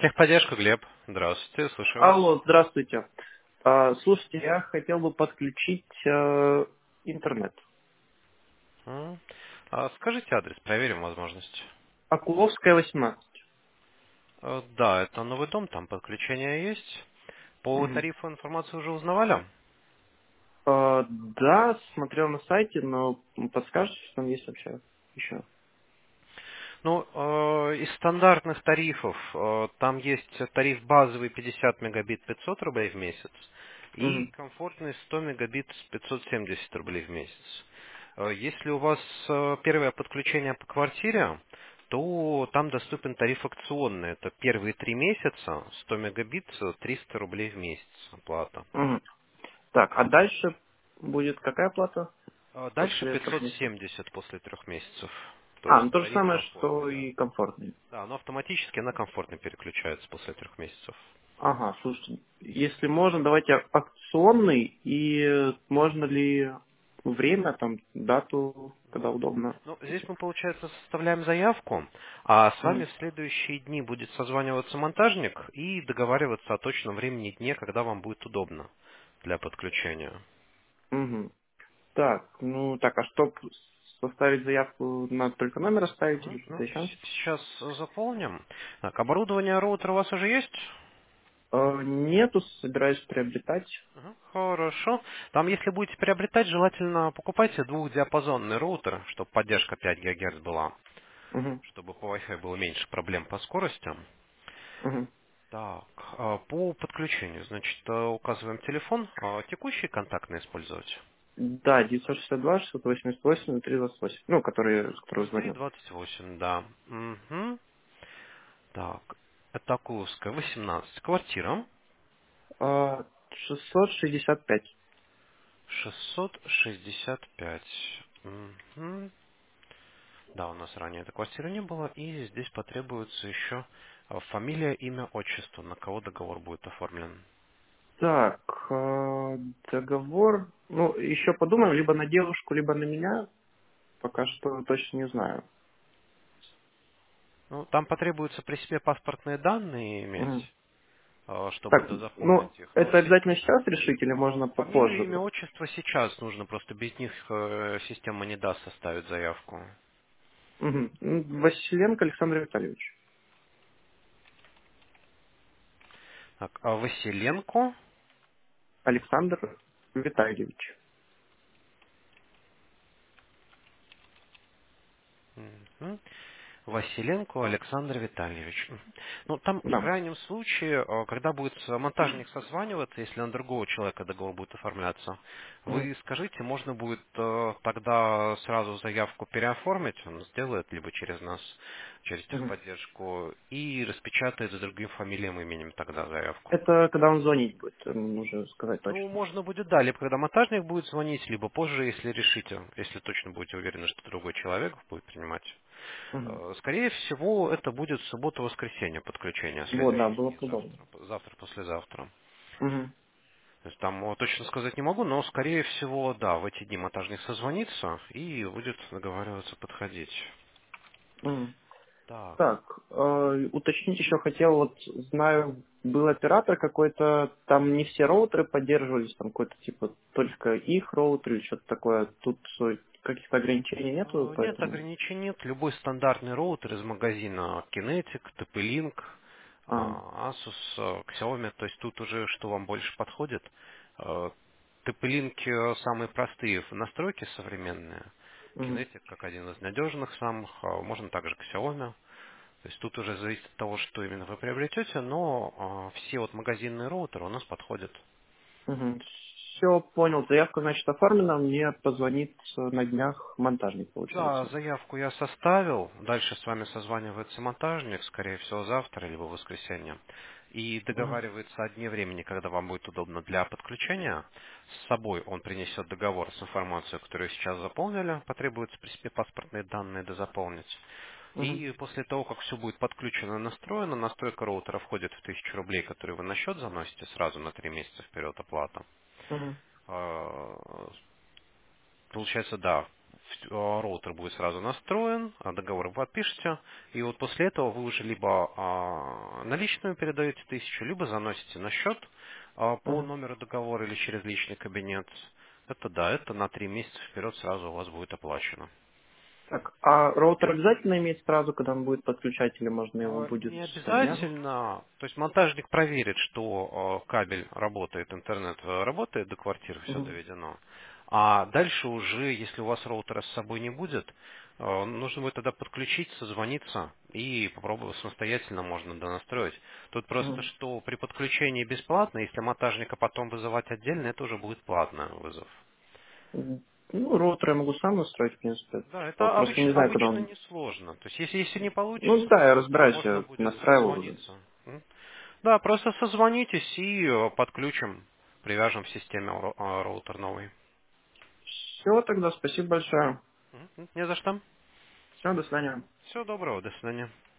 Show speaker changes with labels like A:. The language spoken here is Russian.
A: Техподдержка, Глеб. Здравствуйте, слушаю вас.
B: Алло, здравствуйте. Слушайте, я хотел бы подключить интернет.
A: М. Скажите адрес, проверим возможность.
B: Акуловская, 18.
A: Да, это новый дом, там подключение есть. По
B: Мгм.
A: тарифу информацию уже узнавали?
B: Да, смотрел на сайте, но подскажете, что там есть вообще еще?
A: Ну, из стандартных тарифов, там есть тариф базовый 50 мегабит 500 рублей в месяц и
B: Мгм.
A: комфортный 100 мегабит 570 рублей в месяц. Если у вас первое подключение по квартире, то там доступен тариф акционный. Это первые 3 месяца, 100 мегабит, 300 рублей в месяц оплата.
B: Мгм. Так, а дальше будет какая плата
A: Дальше
B: после 3 месяцев?
A: 570 после 3 месяцев. То
B: Ну
A: есть
B: то же
A: тариф
B: самое,
A: комфортный,
B: что
A: да.
B: и комфортный.
A: Да, но автоматически на комфортно переключается после 3 месяцев.
B: Ага, слушайте, если можно, давайте акционный, и можно ли время, там, дату, когда удобно.
A: Ну, здесь мы, получается, составляем заявку, а с вами
B: Мгм.
A: в следующие дни будет созваниваться монтажник и договариваться о точном времени и дне, когда вам будет удобно для подключения.
B: Мгм. Так, так, а чтоб составить заявку, надо только номер оставить или
A: Мгм.
B: что-то
A: Ну,
B: еще?
A: сейчас заполним. Так, оборудование роутера у вас уже есть?
B: Нету, собираюсь приобретать.
A: Мгм. Хорошо. Там, если будете приобретать, желательно покупайте двухдиапазонный роутер, чтобы поддержка 5 ГГц была,
B: Мгм.
A: чтобы по Wi-Fi было меньше проблем по скоростям.
B: Мгм.
A: Так, по подключению, значит, указываем телефон. Текущий контактный использовать?
B: Да, 962 688 328. Ну, который, с которого звонил.
A: 0328, да. Мгм. Так, это Акуловская, 18. Квартира
B: 665.
A: 665. Мгм. Да, у нас ранее этой квартиры не было, и здесь потребуется еще фамилия, имя, отчество, на кого договор будет оформлен.
B: Так, договор. Ну, еще подумаем, либо на девушку, либо на меня. Пока что точно не знаю.
A: Ну, там потребуется при себе паспортные данные
B: Мгм.
A: иметь, чтобы
B: Так,
A: дозаполнить их.
B: это обязательно сейчас решить или можно
A: Фамилию,
B: попозже?
A: имя, отчество сейчас нужно, просто без них система не даст составить заявку.
B: Мгм. Василенко Александр Витальевич.
A: Так, а Василенко.
B: Александр Витальевич.
A: Мгм. Василенко Александр Витальевич. Мгм. Ну, там в
B: Да.
A: крайнем случае, когда будет монтажник созваниваться, если на другого человека договор будет оформляться,
B: Мгм.
A: вы скажите, можно будет тогда сразу заявку переоформить, он сделает либо через нас, через
B: Мгм.
A: техподдержку, и распечатает с другим фамилием и именем тогда заявку.
B: Это когда он звонить будет, нужно сказать
A: Ну,
B: точно.
A: можно будет, да, либо когда монтажник будет звонить, либо позже, если решите, если точно будете уверены, что другой человек будет принимать.
B: Мгм.
A: Скорее всего, это будет суббота-воскресенье подключение,
B: Вот, да,
A: следующие
B: было
A: дни,
B: бы удобно.
A: завтра, послезавтра.
B: Мгм.
A: То есть там точно сказать не могу, но скорее всего, да, в эти дни монтажник созвонится и будет договариваться подходить.
B: Мгм.
A: Так.
B: Так, уточнить еще хотел, вот знаю, был оператор какой-то, там не все роутеры поддерживались, там какой-то типа только их роутер или что-то такое. Тут каких-то ограничений нету,
A: Нет
B: поэтому.
A: ограничений, нет. Любой стандартный роутер из магазина Kinetic, TP-Link,
B: А,
A: Asus, Xiaomi, то есть тут уже что вам больше подходит. TP-Link самые простые в настройке современные.
B: мгм,
A: Kinetic как один из надежных самых, можно также к Xiaomi. То есть тут уже зависит от того, что именно вы приобретете, но все вот магазинные роутеры у нас подходят.
B: мгм. Все, понял. Заявка, значит, оформлена, мне позвонит на днях монтажник,
A: Да,
B: получается.
A: заявку я составил. Дальше с вами созванивается монтажник, скорее всего, завтра либо в воскресенье. И
B: Мгм,
A: договаривается о дне времени, когда вам будет удобно для подключения. С собой он принесет договор с информацией, которую сейчас заполнили. Потребуется при себе паспортные данные дозаполнить.
B: мгм,
A: И после того, как все будет подключено и настроено, настройка роутера входит в 1000 рублей, которые вы на счет заносите сразу на 3 месяца вперед оплата.
B: мгм,
A: А, Получается, да, роутер будет сразу настроен, договор вы подпишете, и вот после этого вы уже либо наличную передаете 1000, либо заносите на счет по
B: Мгм.
A: номеру договора или через личный кабинет. Это да, это на 3 месяца вперед сразу у вас будет оплачено.
B: Так, а роутер обязательно иметь сразу, когда он будет подключать, или можно его будет
A: Не
B: со дня?
A: обязательно. То есть монтажник проверит, что кабель работает, интернет работает, до квартиры все
B: Мгм.
A: доведено. А дальше уже, если у вас роутера с собой не будет, нужно будет тогда подключить, созвониться и попробовать самостоятельно можно донастроить. Тут просто,
B: Мгм.
A: что при подключении бесплатно, если монтажника потом вызывать отдельно, это уже будет платный вызов.
B: Ну, роутер я могу сам настроить, в принципе.
A: Да, это
B: Просто не знаю, куда
A: обычно
B: он...
A: несложно. То есть если не
B: Ну
A: получится,
B: да, я
A: то
B: разбираюсь,
A: можно
B: я
A: будет
B: настраивал уже.
A: созвониться. Да, просто созвонитесь и подключим, привяжем в системе роутер новый.
B: Все, тогда спасибо большое.
A: Не за что.
B: Все, до свидания.
A: Всего доброго, до свидания.